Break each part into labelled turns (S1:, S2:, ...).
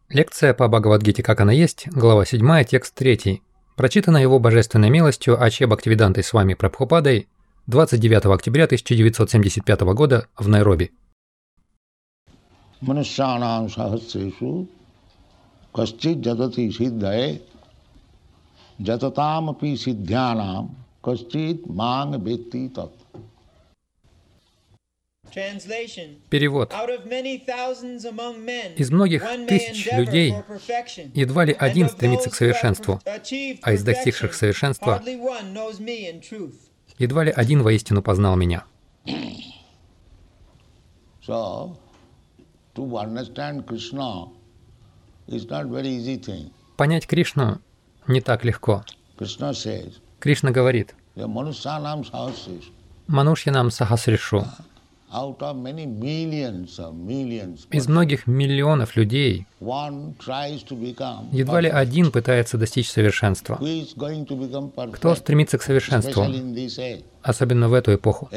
S1: Лекция по Бхагавад-гите «Как она есть», глава 7, текст 3. Прочитана его божественной милостью Аче Бхактивидантой Свами Прабхупадой 29 октября 1975 года в Найроби.
S2: Манушянам сахасрешу кашчит джатати сиддхае джататам апи сиддхянам кашчит манг бетти тат.
S1: Перевод. Из многих тысяч людей едва ли один стремится к совершенству, а из достигших совершенства едва ли один воистину познал меня. Понять Кришну не так легко. Кришна говорит: «Манушьянам сахасришу». Из многих миллионов людей едва ли один пытается достичь совершенства. Кто стремится к совершенству, особенно в эту эпоху?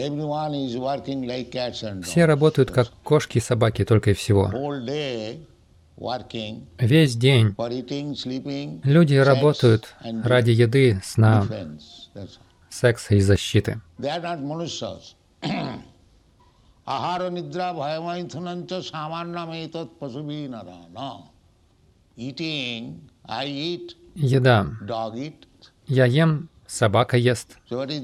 S1: Все работают как кошки и собаки только и всего. Весь день люди работают ради еды, сна, секса и защиты. Ахара нидра бхаймайthunancha саманнам этат пасубинара. Еда. Я ем, собака ест.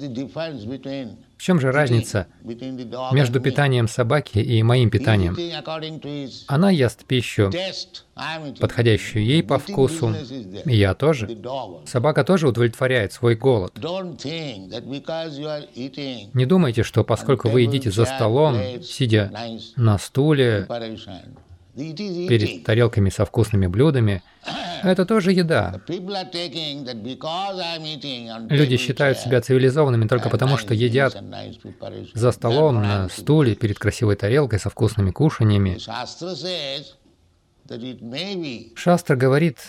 S1: В чем же разница между питанием собаки и моим питанием? Она ест пищу, подходящую ей по вкусу, и я тоже. Собака тоже удовлетворяет свой голод. Не думайте, что поскольку вы едите за столом, сидя на стуле, перед тарелками со вкусными блюдами, это тоже еда. Люди считают себя цивилизованными только потому, что едят за столом, на стуле, перед красивой тарелкой со вкусными кушаньями. Шастра говорит,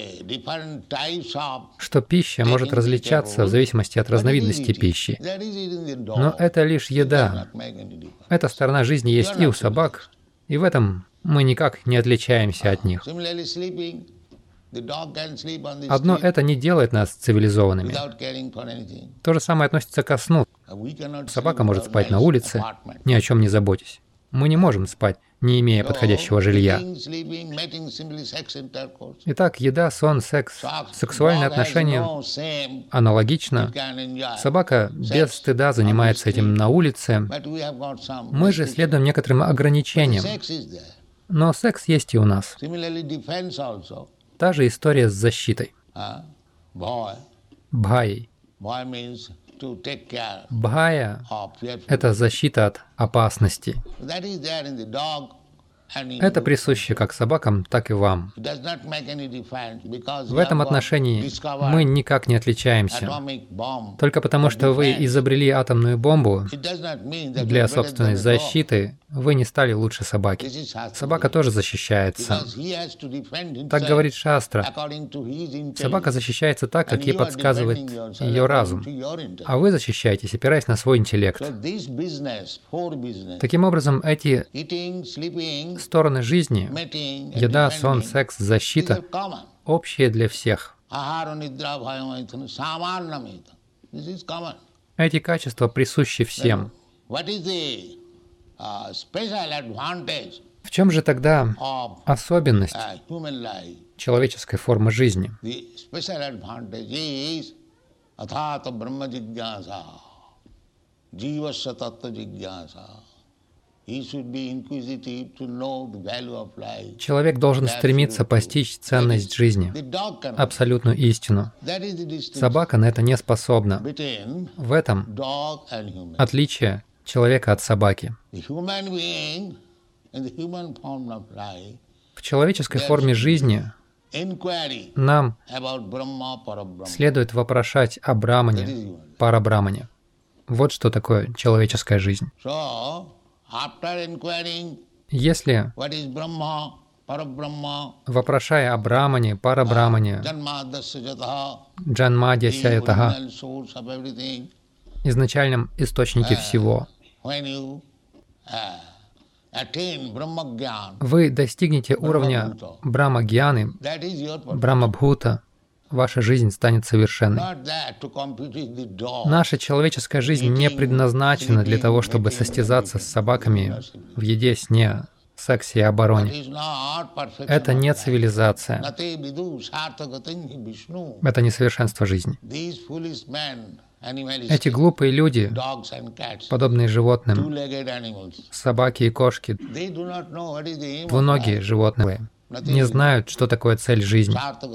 S1: что пища может различаться в зависимости от разновидности пищи. Но это лишь еда. Эта сторона жизни есть и у собак, и в этом мы никак не отличаемся от них. Одно это не делает нас цивилизованными. То же самое относится ко сну. Собака может спать на улице, ни о чем не заботясь. Мы не можем спать, не имея подходящего жилья. Итак, еда, сон, секс, сексуальные отношения аналогично. Собака без стыда занимается этим на улице. Мы же следуем некоторым ограничениям. Но секс есть и у нас. Та же история с защитой. Бхайей. Бхая — это защита от опасности. Это присуще как собакам, так и вам. В этом отношении мы никак не отличаемся. Только потому, что вы изобрели атомную бомбу для собственной защиты, вы не стали лучше собаки. Собака тоже защищается. Так говорит Шастра. Собака защищается так, как ей подсказывает ее разум. А вы защищаетесь, опираясь на свой интеллект. Таким образом, эти стороны жизни — еда, сон, секс, защита — общие для всех. Эти качества присущи всем. В чем же тогда особенность человеческой формы жизни? Человек должен стремиться постичь ценность жизни, абсолютную истину. Собака на это не способна. В этом отличие человека от собаки. В человеческой форме жизни нам следует вопрошать о Брамане, Парабрамане. Вот что такое человеческая жизнь. Если, вопрошая о Брамане, Парабрамане, Джанмадья Саятаха, изначальном источнике всего, вы достигнете уровня Брахма-гьяны, Брахма-бхута, ваша жизнь станет совершенной. Наша человеческая жизнь не предназначена для того, чтобы состязаться с собаками в еде, сне, сексе и обороне. Это не цивилизация. Это не совершенство жизни. Эти глупые люди, подобные животным, собаки и кошки, двуногие животные, не знают, что такое цель жизни.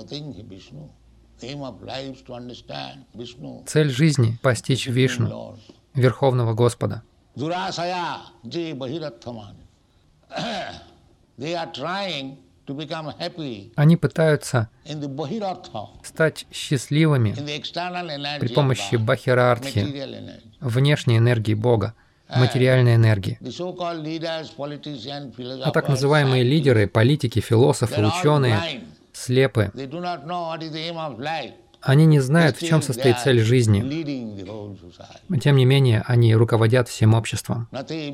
S1: Цель жизни — постичь Вишну, Верховного Господа. Они пытаются стать счастливыми при помощи бахирартхи, внешней энергии Бога, материальной энергии. А так называемые лидеры, политики, философы, ученые слепы. Они не знают, в чем состоит цель жизни. Тем не менее, они руководят всем обществом.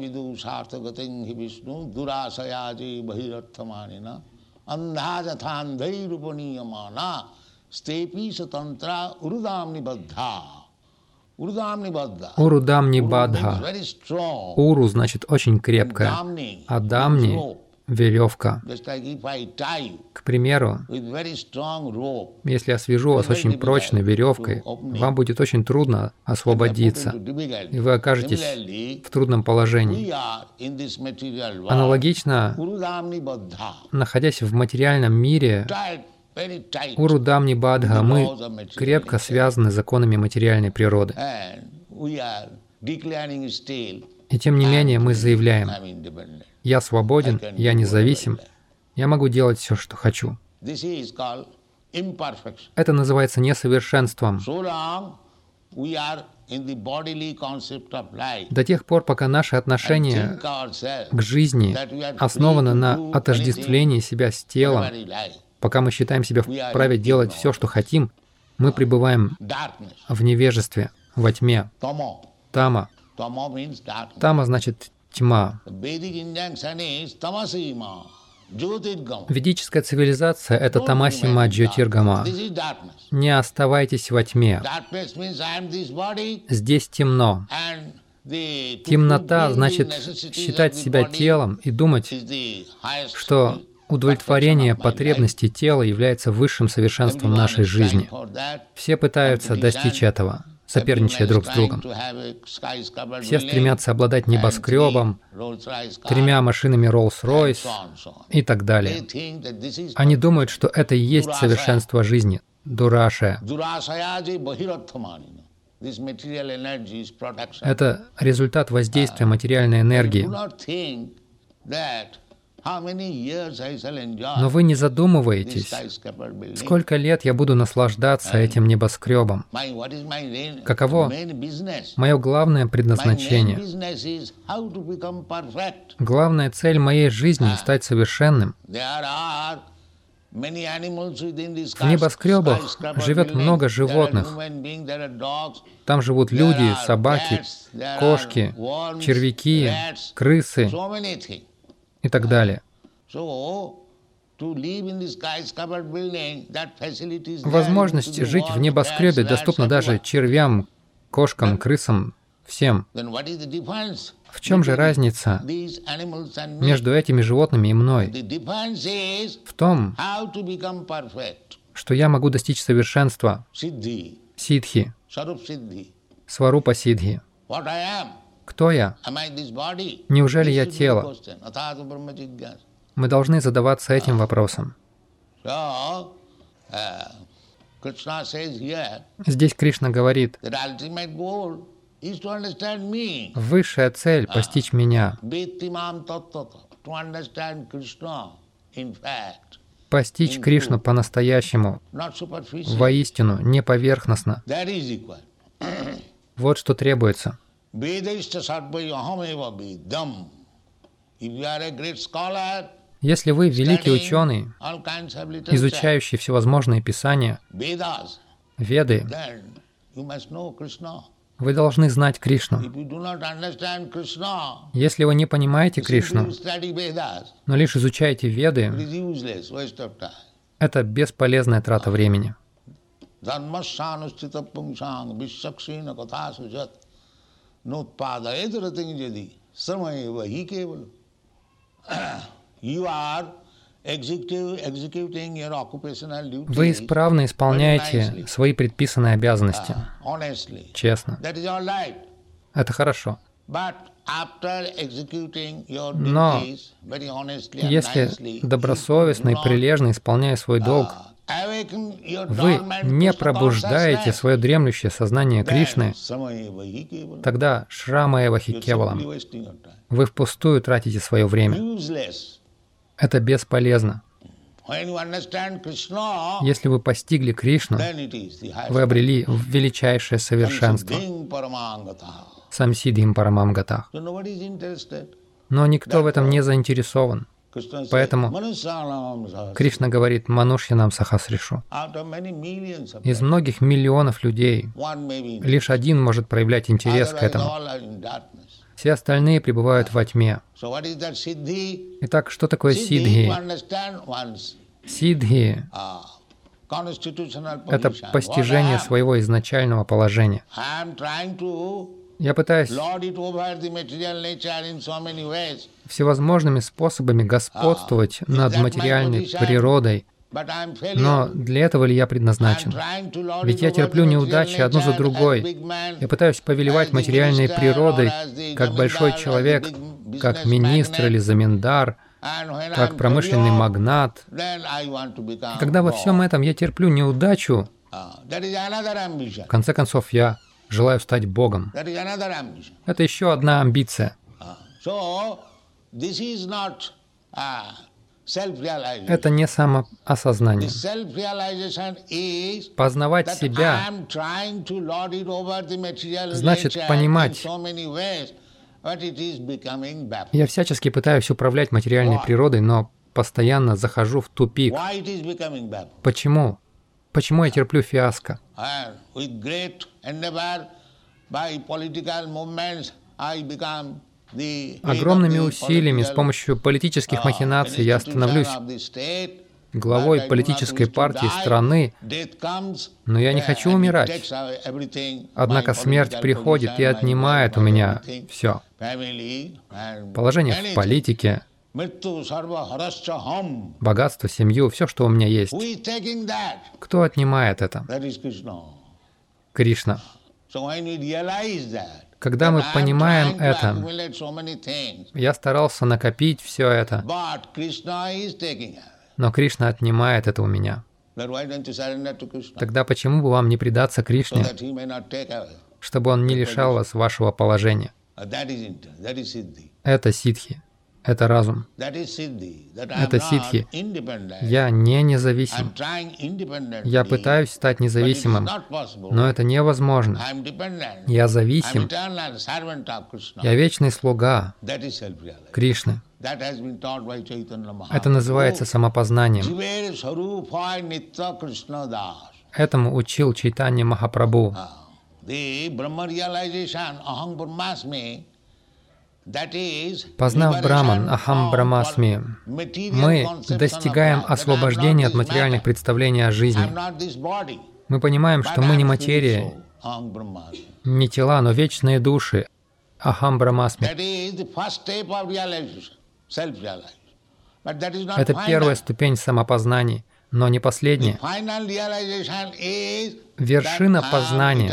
S1: Урудамни бадха. Уру значит очень крепкая, а дамни — веревка. К примеру, если я свяжу вас очень прочной веревкой, вам будет очень трудно освободиться, и вы окажетесь в трудном положении. Аналогично, находясь в материальном мире, Урудамни бадха, мы крепко связаны законами материальной природы. И тем не менее мы заявляем: я свободен, я независим, я могу делать все, что хочу. Это называется несовершенством. До тех пор, пока наше отношение к жизни основано на отождествлении себя с телом, пока мы считаем себя вправе делать все, что хотим, мы пребываем в невежестве, во тьме. Тама. Тама значит тьма. Ведическая цивилизация — это тамасима джьотиргама. Не оставайтесь во тьме. Здесь темно. Темнота значит считать себя телом и думать, что удовлетворение потребностей тела является высшим совершенством нашей жизни. Все пытаются достичь этого, соперничая друг с другом. Все стремятся обладать небоскребом, 3 машинами Rolls-Royce и так далее. Они думают, что это и есть совершенство жизни, дурашая. Это результат воздействия материальной энергии. Но вы не задумываетесь, сколько лет я буду наслаждаться этим небоскребом. Каково мое главное предназначение? Главная цель моей жизни — стать совершенным. В небоскребах живет много животных. Там живут люди, собаки, кошки, червяки, крысы и так далее. Возможность жить в небоскребе доступна даже червям, кошкам, крысам, всем. В чем же разница между этими животными и мной? В том, что я могу достичь совершенства сиддхи, сварупа сиддхи. Кто я? Неужели я тело? Мы должны задаваться этим вопросом. Здесь Кришна говорит: высшая цель — постичь меня. Постичь Кришну по-настоящему, воистину, не поверхностно. Вот что требуется. Если вы великий ученый, изучающий всевозможные писания, Веды, Вы должны знать Кришну. Если вы не понимаете Кришну, но лишь изучаете Веды, это бесполезная трата времени. Вы исправно исполняете свои предписанные обязанности. Честно. Это хорошо. Но если добросовестно и прилежно исполняя свой долг, вы не пробуждаете свое дремлющее сознание Кришны, тогда Шрамаевахи Кевалам. Вы впустую тратите свое время. Это бесполезно. Если вы постигли Кришну, вы обрели величайшее совершенство. Самсидхим Парамамгатах. Но никто в этом не заинтересован. Поэтому Кришна говорит «Манушьянам сахасришу». Из многих миллионов людей лишь один может проявлять интерес к этому. Все остальные пребывают во тьме. Итак, что такое сиддхи? Сиддхи — это постижение своего изначального положения. Я пытаюсь всевозможными способами господствовать над материальной природой, но для этого ли я предназначен? Ведь я терплю неудачи одну за другой. Я пытаюсь повелевать материальной природой, как большой человек, как министр или заминдар, как промышленный магнат. И когда во всем этом я терплю неудачу, в конце концов, я желаю стать Богом. Это еще одна амбиция. Это не самоосознание. Познавать себя значит понимать, я всячески пытаюсь управлять материальной природой, но постоянно захожу в тупик. Почему? Почему я терплю фиаско? Огромными усилиями с помощью политических махинаций я становлюсь главой политической партии страны, но я не хочу умирать. Однако смерть приходит и отнимает у меня все. Положение в политике, богатство, семью, все, что у меня есть. Кто отнимает это? Кришна. Когда мы понимаем это, я старался накопить все это, но Кришна отнимает это у меня. Тогда почему бы вам не предаться Кришне, чтобы Он не лишал вас вашего положения? Это сиддхи. Это разум. Это сиддхи. Я не независим. Я пытаюсь стать независимым, но это невозможно. Я зависим. Я вечный слуга Кришны. Это называется самопознанием. Этому учил Чайтанья Махапрабху. Познав Браман, Ахам Брамасми, мы достигаем освобождения от материальных представлений о жизни. Мы понимаем, что мы не материя, не тела, но вечные души. Ахам Брамасми. Это первая ступень самопознаний, но не последняя. Вершина познания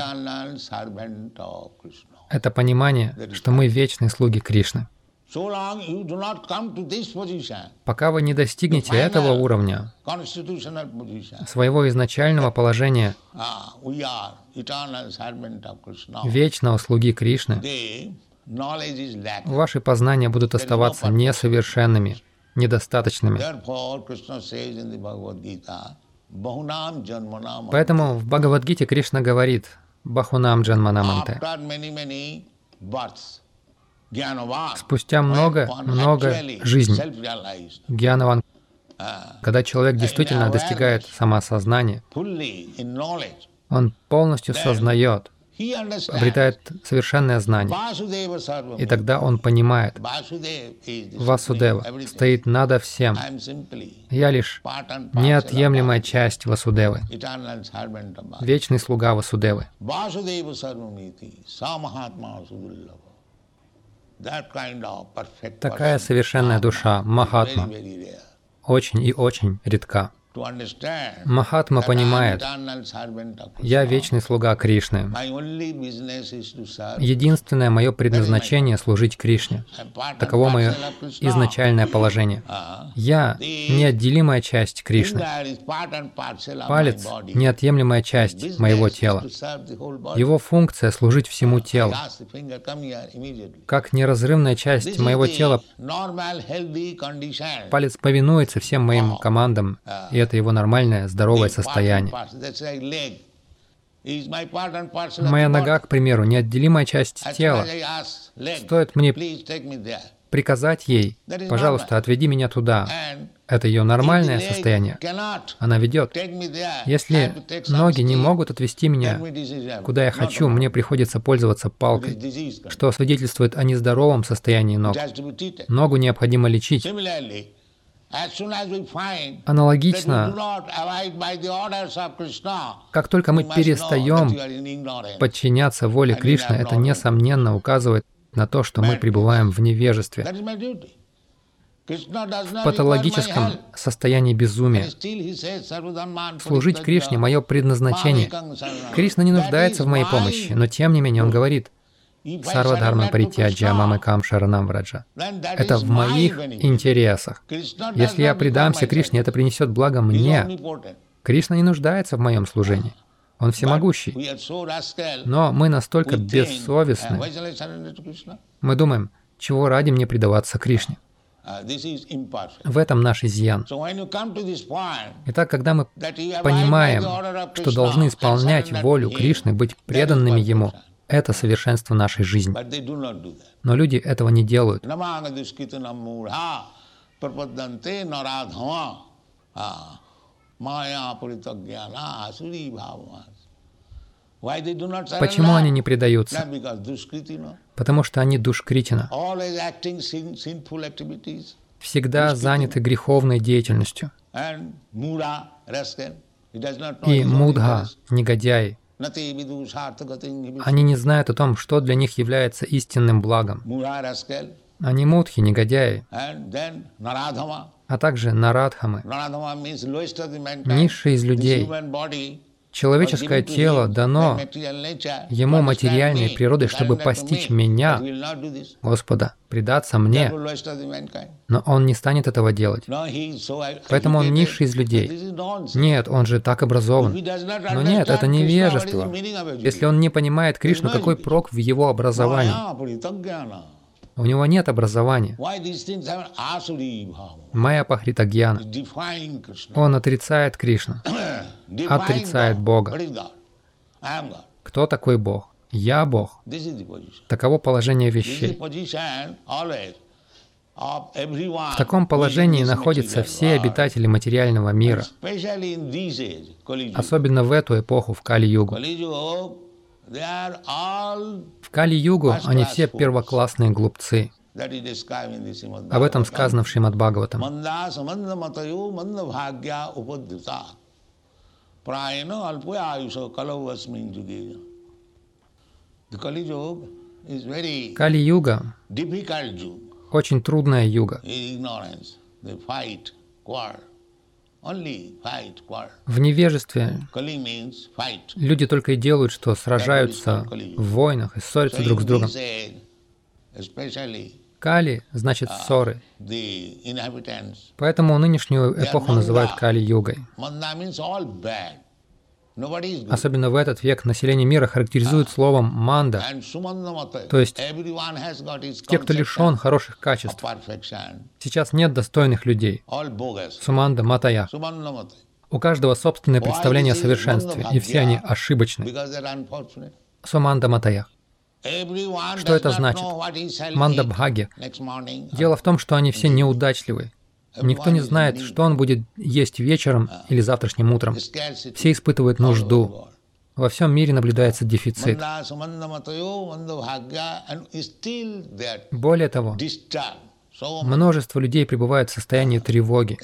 S1: — это понимание, что мы вечные слуги Кришны. Пока вы не достигнете этого уровня, своего изначального положения, вечного слуги Кришны, ваши познания будут оставаться несовершенными, недостаточными. Поэтому в Бхагавад-гите Кришна говорит «Бахунам джанманаманте». Спустя много жизней, гьянаван, когда человек действительно достигает самоосознания, он полностью сознает, обретает совершенное знание. И тогда он понимает, Васудева стоит над всем. Я лишь неотъемлемая часть Васудевы, вечный слуга Васудевы. Такая совершенная душа, Махатма, очень и очень редка. Махатма понимает, я вечный слуга Кришны. Единственное мое предназначение — служить Кришне. Таково мое изначальное положение. Я — неотделимая часть Кришны. Палец — неотъемлемая часть моего тела. Его функция — служить всему телу. Как неразрывная часть моего тела, палец повинуется всем моим командам, и это его нормальное, здоровое состояние. Моя нога, к примеру, неотделимая часть тела. Стоит мне приказать ей, пожалуйста, отведи меня туда. Это ее нормальное состояние. Она ведет. Если ноги не могут отвести меня, куда я хочу, мне приходится пользоваться палкой, что свидетельствует о нездоровом состоянии ног. Ногу необходимо лечить. Аналогично, как только мы перестаем подчиняться воле Кришны, это несомненно указывает на то, что мы пребываем в невежестве, в патологическом состоянии безумия. Служить Кришне — мое предназначение. Кришна не нуждается в моей помощи, но тем не менее он говорит: «Сарвадхарма паритяджя мамэкам шаранам враджа». Это в моих интересах. Если я предамся Кришне, это принесет благо мне. Кришна не нуждается в моем служении. Он всемогущий. Но мы настолько бессовестны. Мы думаем, чего ради мне предаваться Кришне. В этом наш изъян. Итак, когда мы понимаем, что должны исполнять волю Кришны, быть преданными Ему, это совершенство нашей жизни. Но люди этого не делают. Почему они не предаются? Потому что они душкритина. Всегда заняты греховной деятельностью. И мудха, негодяи, они не знают о том, что для них является истинным благом. Они мудхи, негодяи, а также нарадхамы, низшие из людей. Человеческое тело дано ему материальной природой, чтобы постичь меня, Господа, предаться мне. Но он не станет этого делать. Поэтому он низший из людей. Нет, он же так образован. Но нет, это невежество. Если он не понимает Кришну, какой прок в его образовании? У него нет образования. Майя пахритагьяна. Он отрицает Кришну, отрицает Бога. Кто такой Бог? Я Бог. Таково положение вещей. В таком положении находятся все обитатели материального мира, особенно в эту эпоху, в Кали-югу. В Кали-югу они все первоклассные глупцы. Об этом сказано в Шримад Бхагаватам. Кали-юга — очень трудная юга. В невежестве люди только и делают, что сражаются в войнах и ссорятся друг с другом. Кали значит ссоры. Поэтому нынешнюю эпоху называют Кали-югой. Особенно в этот век население мира характеризует словом «манда», то есть те, кто лишен хороших качеств. Сейчас нет достойных людей. Суманда матая. У каждого собственное представление о совершенстве, и все они ошибочны. Суманда матая. Что это значит? Мандабхаги. Дело в том, что они все неудачливы. Никто не знает, что он будет есть вечером или завтрашним утром. Все испытывают нужду. Во всем мире наблюдается дефицит. Более того, множество людей пребывают в состоянии тревоги.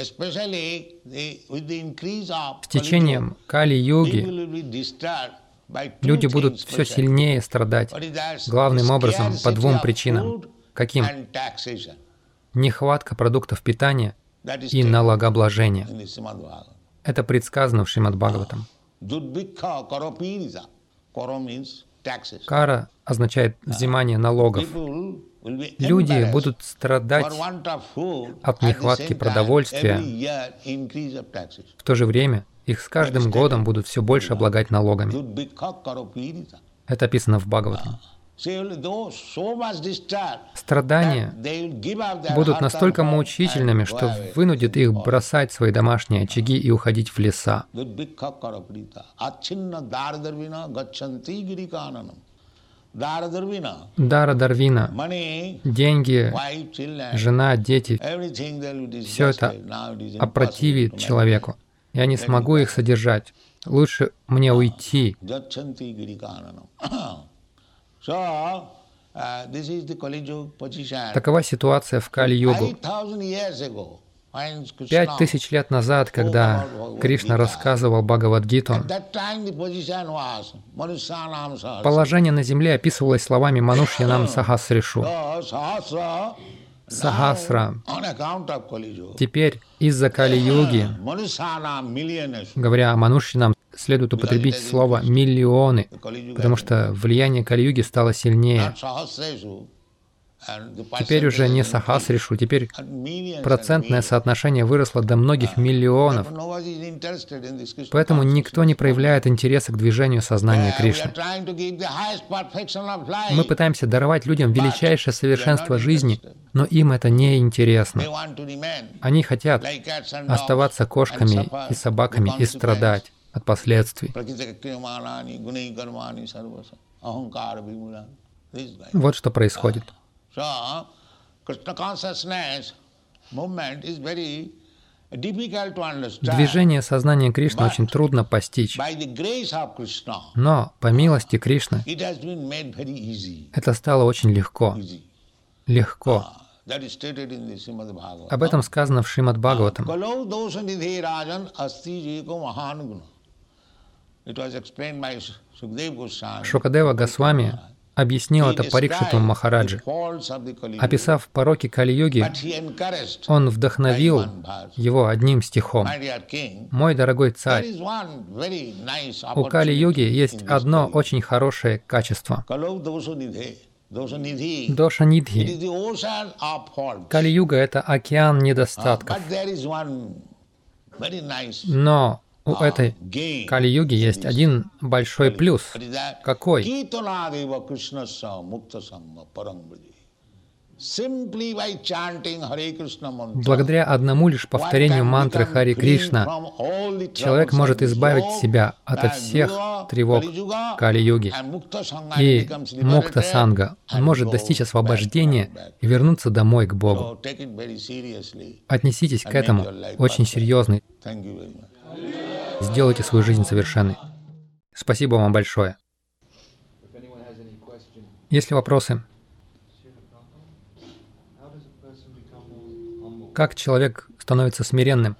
S1: С течением Кали-юги люди будут все сильнее страдать, главным образом по двум причинам. Каким? Нехватка продуктов питания и налогообложение. Это предсказано в Шримад-Бхагаватам. Кара означает взимание налогов. Люди будут страдать от нехватки продовольствия. В то же время их с каждым годом будут все больше облагать налогами. Это описано в Бхагаватам. Страдания будут настолько мучительными, что вынудит их бросать свои домашние очаги и уходить в леса. Дара Дарвина, деньги, жена, дети, все это опротивит человеку. Я не смогу их содержать. Лучше мне уйти. Такова ситуация в Кали-югу. 5000 лет назад, когда Кришна рассказывал Бхагавад-гиту, положение на земле описывалось словами «Манушьянам Сахасришу». Сахасра. Теперь из-за Кали-юги, говоря о Манушьянам, следует употребить слово «миллионы», потому что влияние Кали-юги стало сильнее. Теперь уже не Сахасришу, теперь процентное соотношение выросло до многих миллионов. Поэтому никто не проявляет интереса к движению сознания Кришны. Мы пытаемся даровать людям величайшее совершенство жизни, но им это не интересно. Они хотят оставаться кошками и собаками и страдать от последствий. Вот что происходит. Движение сознания Кришны очень трудно постичь, но по милости Кришны это стало очень легко. Легко. Об этом сказано в Шримад-Бхагаватам. Шукадева Госвами объяснил это Парикшиту Махараджи. Описав пороки Кали-юги, он вдохновил его одним стихом. «Мой дорогой царь, у Кали-юги есть одно очень хорошее качество. Доша-нидхи. Кали-юга — это океан недостатков. Но у этой Кали-юги есть один большой плюс. Какой? Благодаря одному лишь повторению мантры Хари Кришна человек может избавить себя от всех тревог Кали-юги и мукта-санга. Он может достичь освобождения и вернуться домой к Богу. Отнеситесь к этому очень серьезно. Сделайте свою жизнь совершенной. Спасибо вам большое. Есть ли вопросы? Как человек становится смиренным?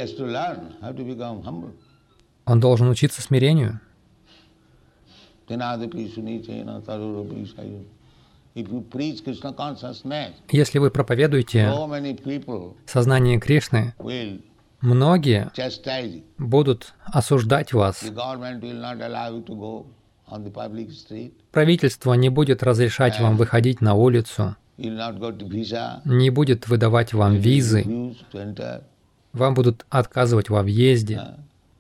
S1: Он должен учиться смирению. Если вы проповедуете сознание Кришны, многие будут осуждать вас. Правительство не будет разрешать вам выходить на улицу, не будет выдавать вам визы, вам будут отказывать во въезде.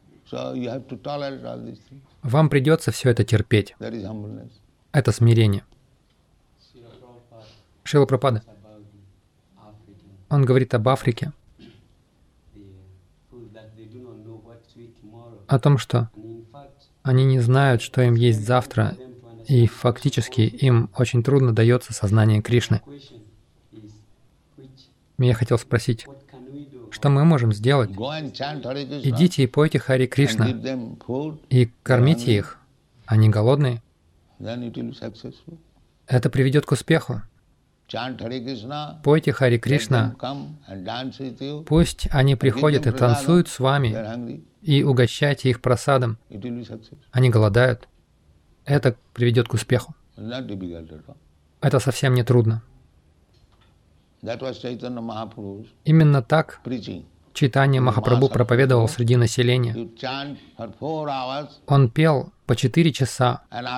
S1: Вам придется все это терпеть. Это смирение. Шрила Прабхупада, он говорит об Африке, о том, что они не знают, что им есть завтра, и фактически им очень трудно дается сознание Кришны. Я хотел спросить, что мы можем сделать? Идите и пойте Хари Кришна, и кормите их, они голодные, это приведет к успеху. Пойте Хари Кришна, пусть они приходят и танцуют с вами, и угощайте их прасадом. Они голодают. Это приведет к успеху. Это совсем не трудно. Именно так Чайтанья Махапрабху проповедовал среди населения. Он пел по 4 часа,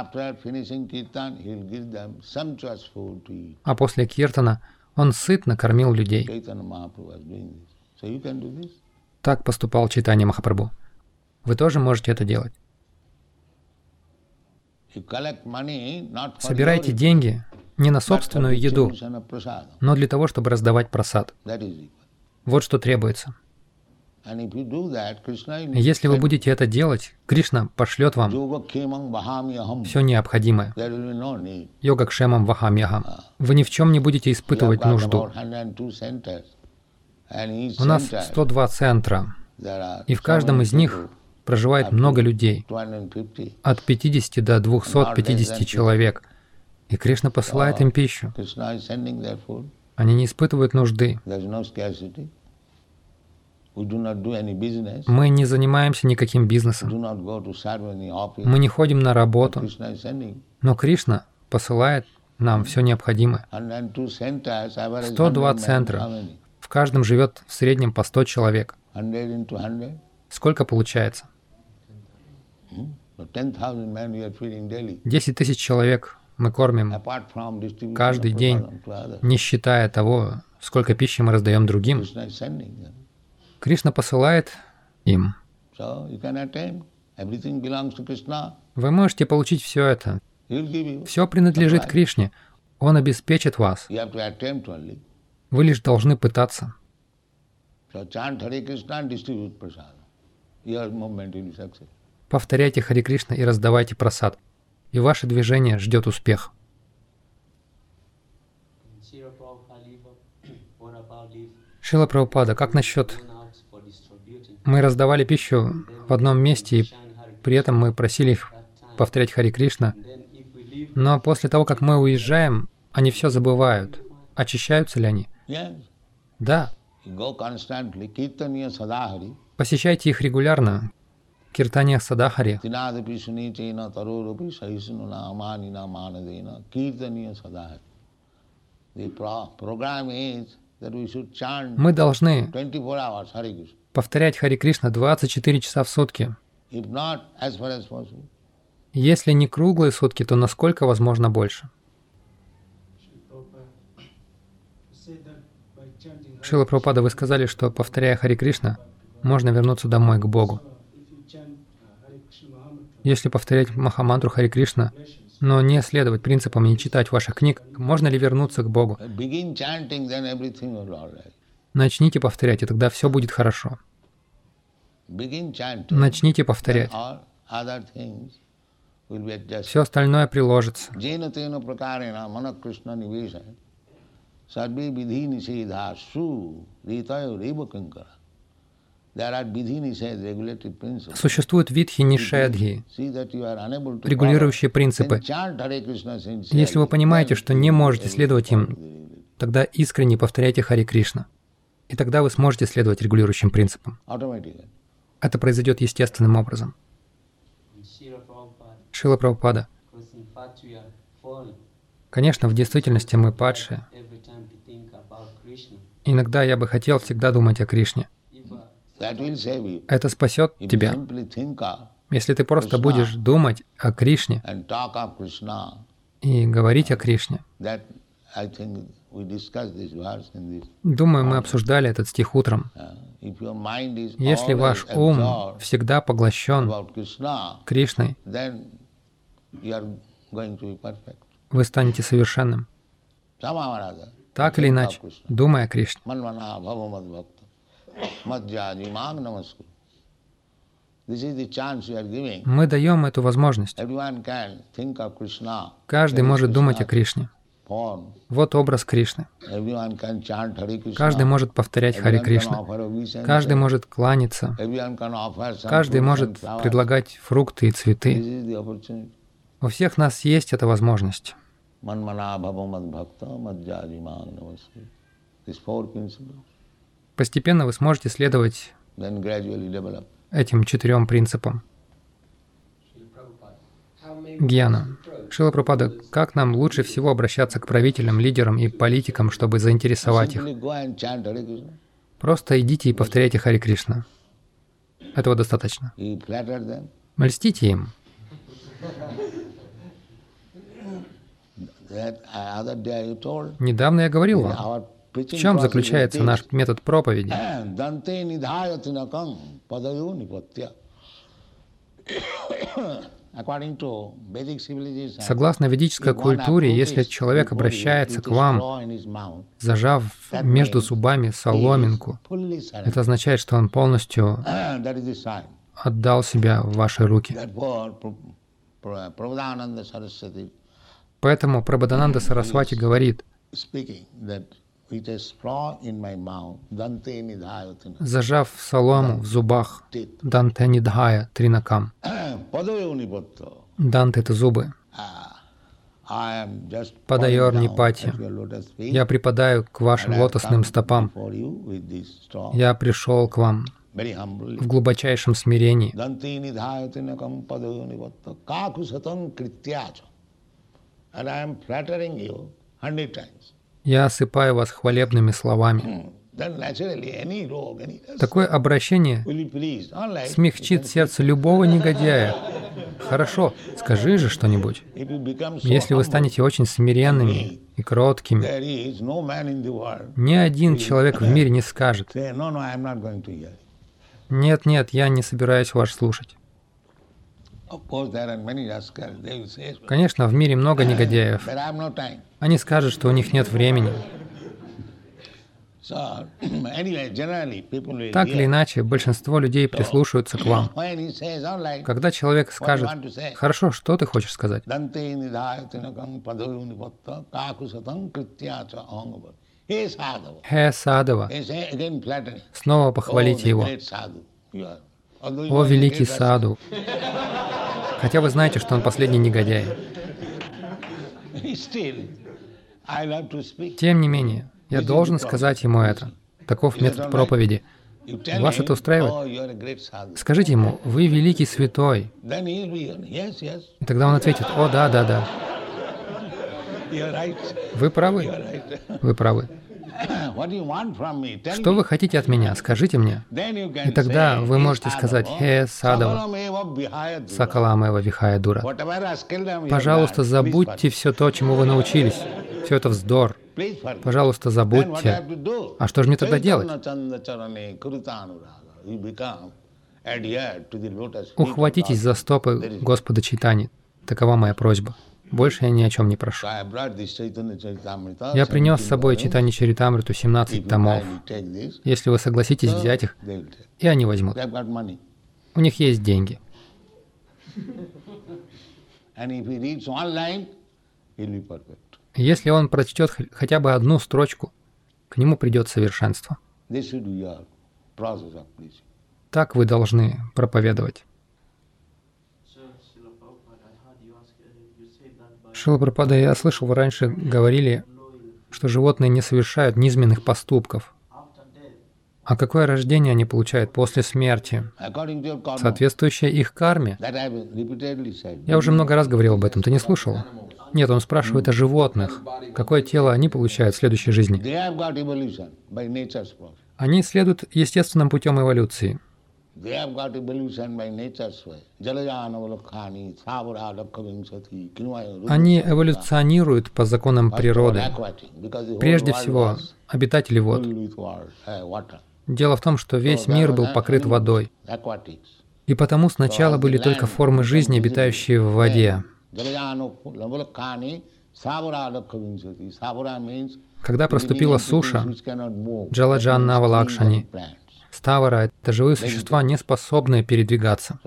S1: а после киртана он сытно кормил людей. Так поступал Чайтанья Махапрабху. Вы тоже можете это делать. Собирайте деньги не на собственную еду, но для того, чтобы раздавать прасад. Вот что требуется. Если вы будете это делать, Кришна пошлет вам все необходимое. Йога-кшемам вахамьяхам. Вы ни в чем не будете испытывать нужду. У нас 102 центра, и в каждом из них проживает много людей, от 50 до 250 человек, и Кришна посылает им пищу. Они не испытывают нужды. Мы не занимаемся никаким бизнесом. Мы не ходим на работу. Но Кришна посылает нам все необходимое. 102 центра. В каждом живет в среднем по 100 человек. Сколько получается? 10 тысяч человек мы кормим каждый день, не считая того, сколько пищи мы раздаем другим. Кришна посылает им. Вы можете получить все это. Все принадлежит Кришне. Он обеспечит вас. Вы лишь должны пытаться. Повторяйте Хари Кришна и раздавайте прасад, и ваше движение ждет успех. Шрила Прабхупада, как насчет... Мы раздавали пищу в одном месте, и при этом мы просили их повторять Хари Кришна, но после того, как мы уезжаем, они все забывают. Очищаются ли они? Да. Посещайте их регулярно. Киртания Садахари. Мы должны повторять Хари Кришна 24 часа в сутки. Если не круглые сутки, то насколько возможно больше. Шрила Прабхупада, вы сказали, что повторяя Хари Кришна, можно вернуться домой к Богу. Если повторять Махамантру Хари Кришна, но не следовать принципам и не читать ваших книг, можно ли вернуться к Богу? Начните повторять, и тогда все будет хорошо. Начните повторять. Все остальное приложится. Существуют видхи нишедхи, регулирующие принципы. Если вы понимаете, что не можете следовать им, тогда искренне повторяйте Хари Кришна. И тогда вы сможете следовать регулирующим принципам. Это произойдет естественным образом. Шрила Прабхупада. Конечно, в действительности мы падшие. Иногда я бы хотел всегда думать о Кришне. Это спасет тебя. Если ты просто будешь думать о Кришне и говорить о Кришне. Думаю, мы обсуждали этот стих утром. Если ваш ум всегда поглощен Кришной, вы станете совершенным. Так или иначе, думая о Кришне. Мы даем эту возможность. Каждый может думать о Кришне. Вот образ Кришны. Каждый может повторять Хари Кришна. Каждый может кланяться. Каждый может предлагать фрукты и цветы. У всех нас есть эта возможность. Постепенно вы сможете следовать этим 4 принципам. Гьяна. Шрила Прабхупада, как нам лучше всего обращаться к правителям, лидерам и политикам, чтобы заинтересовать их? Просто идите и повторяйте Харе Кришна. Этого достаточно. Льстите им. Недавно я говорил вам, в чем заключается наш метод проповеди. Согласно ведической культуре, если человек обращается к вам, зажав между зубами соломинку, это означает, что он полностью отдал себя в ваши руки. Поэтому Прабодхананда Сарасвати говорит, зажав солому в зубах, данте нидхая тринакам. Данте — это зубы. Падайор нипати. Я припадаю к вашим лотосным стопам. Я пришел к вам в глубочайшем смирении. Я осыпаю вас хвалебными словами. Такое обращение смягчит сердце любого негодяя. Хорошо, скажи же что-нибудь. Если вы станете очень смиренными и кроткими, ни один человек в мире не скажет: «Нет, нет, я не собираюсь вас слушать». Конечно, в мире много негодяев. Они скажут, что у них нет времени. Так или иначе, большинство людей прислушиваются к вам. Когда человек скажет: «Хорошо, что ты хочешь сказать?» «Хе Садава». Снова похвалите его. «О, великий саду». Хотя вы знаете, что он последний негодяй. Тем не менее, я должен сказать ему это. Таков метод проповеди. Вас это устраивает? Скажите ему: «Вы великий святой». И тогда он ответит: «О, да, да, да». Вы правы. Вы правы. Что вы хотите от меня? Скажите мне. И тогда вы можете сказать: «Хе Садава, Сакаламева Вихая Дура». Пожалуйста, забудьте все то, чему вы научились. Все это вздор. Пожалуйста, забудьте. А что же мне тогда делать? Ухватитесь за стопы Господа Чайтаньи. Такова моя просьба. Больше я ни о чем не прошу. Я принес с собой Чайтанья Чаритамриту 17 томов. Если вы согласитесь взять их, и они возьмут. У них есть деньги. Если он прочтет хотя бы одну строчку, к нему придет совершенство. Так вы должны проповедовать. Шрила Прабхупада, я слышал, вы раньше говорили, что животные не совершают низменных поступков. А какое рождение они получают после смерти, соответствующее их карме? Я уже много раз говорил об этом, ты не слушал? Нет, он спрашивает о животных. Какое тело они получают в следующей жизни? Они следуют естественным путем эволюции. Они эволюционируют по законам природы. Прежде всего, обитатели вод. Дело в том, что весь мир был покрыт водой. И потому сначала были только формы жизни, обитающие в воде. Когда проступила суша, Джаладжанна Авалакшани, Ставара — это живые существа, не способные передвигаться.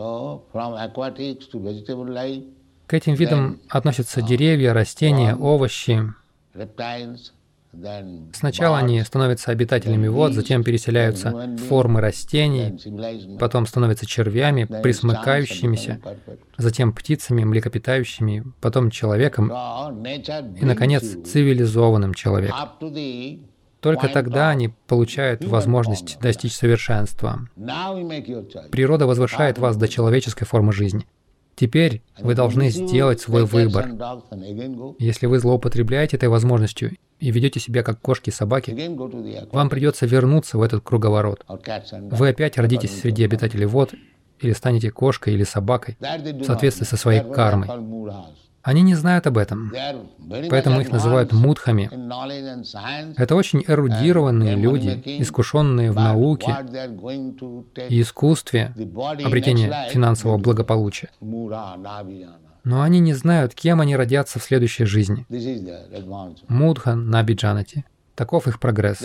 S1: К этим видам относятся деревья, растения, овощи. Сначала они становятся обитателями вод, затем переселяются в формы растений, потом становятся червями, пресмыкающимися, затем птицами, млекопитающими, потом человеком и, наконец, цивилизованным человеком. Только тогда они получают возможность достичь совершенства. Природа возвышает вас до человеческой формы жизни. Теперь вы должны сделать свой выбор. Если вы злоупотребляете этой возможностью и ведете себя как кошки и собаки, вам придется вернуться в этот круговорот. Вы опять родитесь среди обитателей вод, или станете кошкой или собакой в соответствии со своей кармой. Они не знают об этом, поэтому их называют мудхами. Это очень эрудированные люди, искушенные в науке и искусстве обретения финансового благополучия. Но они не знают, кем они родятся в следующей жизни. Мудха набиджанати. Таков их прогресс.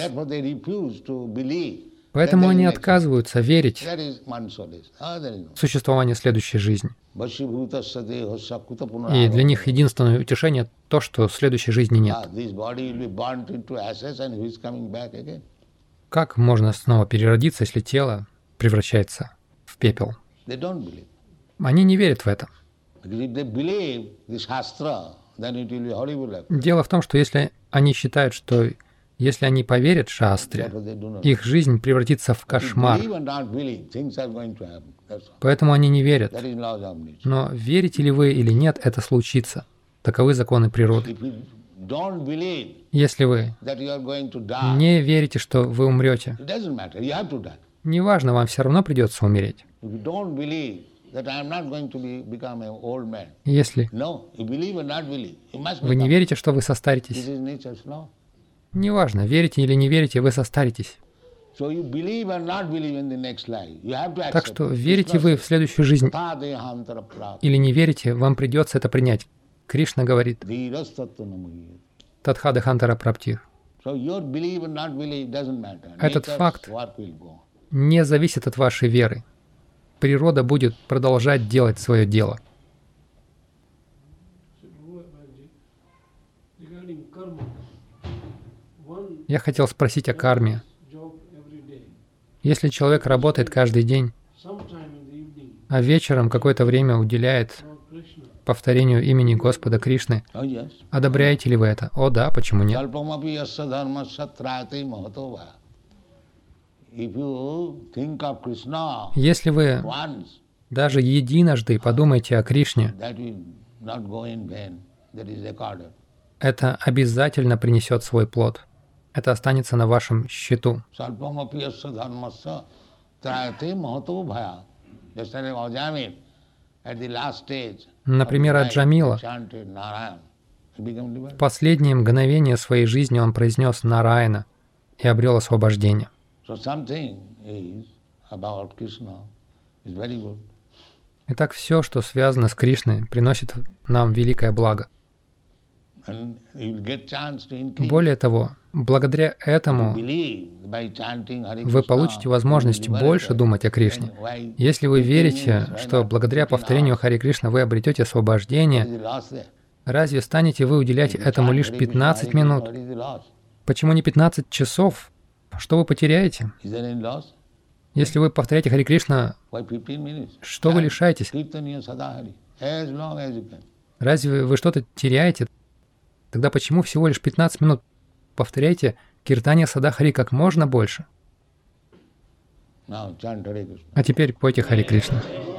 S1: Поэтому они отказываются верить в существование следующей жизни. И для них единственное утешение то, что следующей жизни нет. Как можно снова переродиться, если тело превращается в пепел? Они не верят в это. Дело в том, что если они считают, что если они поверят шастре, их жизнь превратится в кошмар. Поэтому они не верят. Но верите ли вы или нет, это случится. Таковы законы природы. Если вы не верите, что вы умрете, неважно, вам все равно придется умереть. Если вы не верите, что вы состаритесь, неважно, верите или не верите, вы состаритесь. Так что верите вы в следующую жизнь или не верите, вам придется это принять. Кришна говорит Татхада Хантара Прапти. Этот факт не зависит от вашей веры. Природа будет продолжать делать свое дело. Я хотел спросить о карме. Если человек работает каждый день, а вечером какое-то время уделяет повторению имени Господа Кришны, одобряете ли вы это? О да, почему нет? Если вы даже единожды подумаете о Кришне, это обязательно принесет свой плод. Это останется на вашем счету. Например, Аджамила. В последние мгновения своей жизни он произнес Нараяна и обрел освобождение. Итак, все, что связано с Кришной, приносит нам великое благо. Более того, благодаря этому вы получите возможность больше думать о Кришне. Если вы верите, что благодаря повторению Харе Кришна вы обретете освобождение, разве станете вы уделять этому лишь 15 минут? Почему не 15 часов? Что вы потеряете? Если вы повторяете Харе Кришна, что вы лишаетесь? Разве вы что-то теряете? Тогда почему всего лишь 15 минут? Повторяйте Киртания Садахари как можно больше. А теперь пойте Харе Кришна.